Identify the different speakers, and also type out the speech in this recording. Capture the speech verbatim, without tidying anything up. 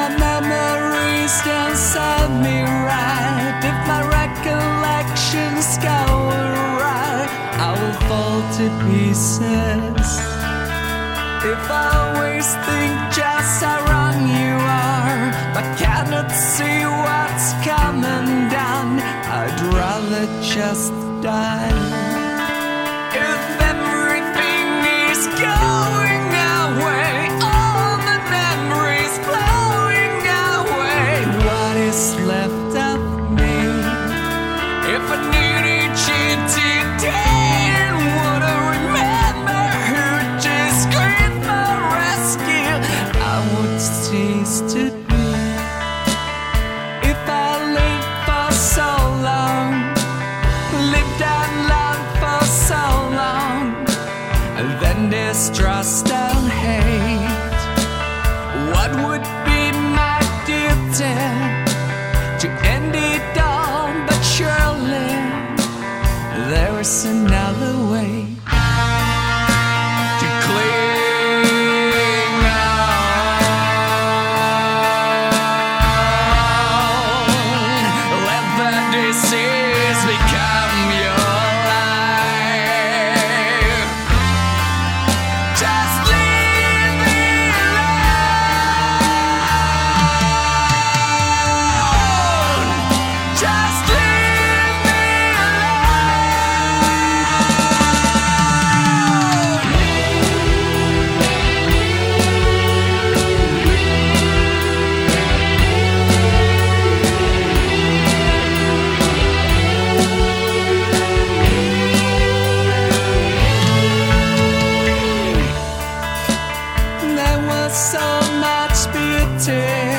Speaker 1: my memories don't serve me right, if my recollections go right, I will fall to pieces. If I always think just how wrong you are, but cannot see what's coming down, I'd rather just die. If everything is going away, all the memories flowing away, what is left of me? If I needed you today, would I remember who just screamed for rescue? I would cease to be. If I lived for so long, lived and loved for so long, and then distrust and hate, what would be my duty? To end it all, but surely there is another way. To cling on, let the disease become your life. Just leave me alone. Just leave me There was so much beauty